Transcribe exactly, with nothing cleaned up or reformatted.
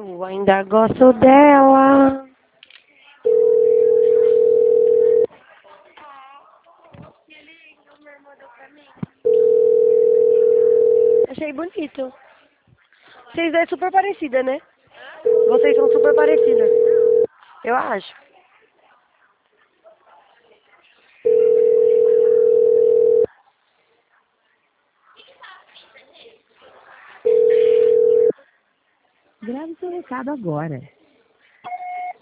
Eu ainda gosto dela. Achei bonito. Vocês é super parecida, né? Vocês são super parecidas. Eu acho. Grave seu recado agora.